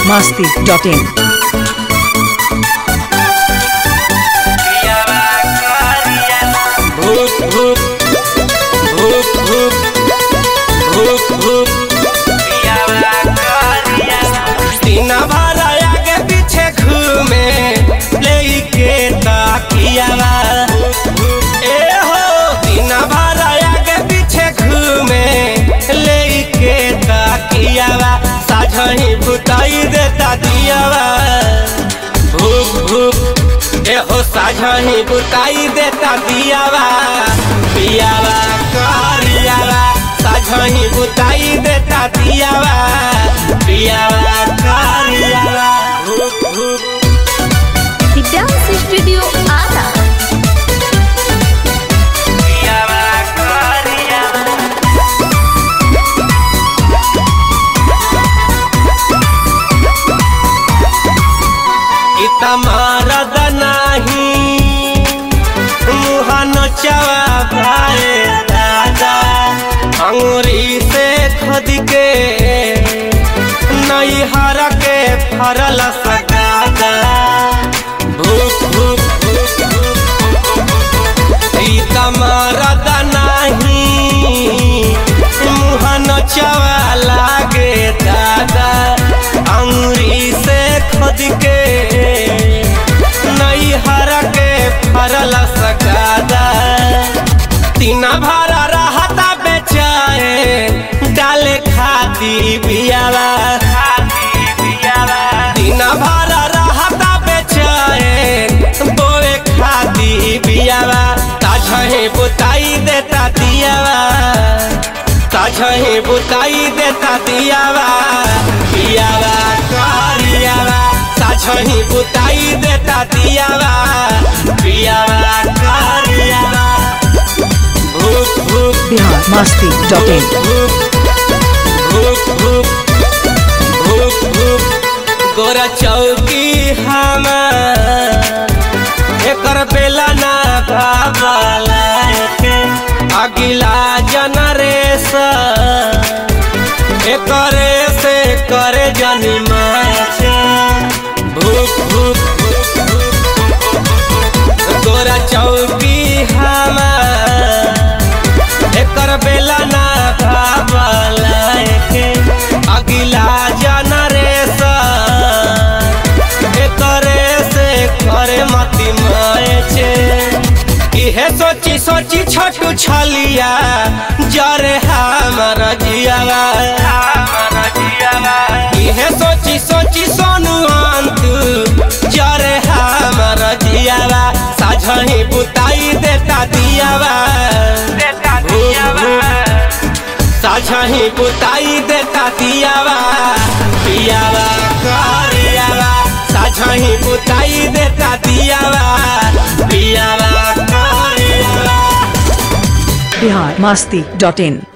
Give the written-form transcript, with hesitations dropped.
biharmasti.in साझही बुताई देता दियावा भूख भूख एहो साझही बुताई देता दियावा पियावा करियावा साझही बुताई देता दियावा पियावा करियावा भूख भूख डांस स्टूडियो आरा मरद नाही मुहा नचवा भाई दादा अंगूरी से खुद के नई हर के फरल सगादा भूख भूख मरद नाही मुहा नचवा लागे दादा अंगूरी से खुद के फरल सगादा तीना भरा रहता बेचाए डाले खाती बियावा तीना भरा रहता बेचाए बोए खाती बियावा ताझही बुताई देता दियावा ताझही बुताई देता दियावा पियावा करियावा ताझही बुताई देता दियावा पियावा करियावा भूख भूख biharmasti.in भूख भूख भूख भूख गोरा चौकी हमार एकर बेला ना भावला के अगिला जनरेशन एकरे से करे जनी माचा भूख भूख गोरा चौकी हमार एकर बेला ना भावला के अगिला जनरेशन एकरे से करे मती माचे इहे सोची सोची छोटू छलिया जरे हमर जियावा इहे सोची सोची सोनू अंतु जरे हमर जियावा साझही बुताई देता दियावा साझही बुताई देता दियावा पियावा करियावा साझही बुताई देता दियावा पियावा करियावा biharmasti.in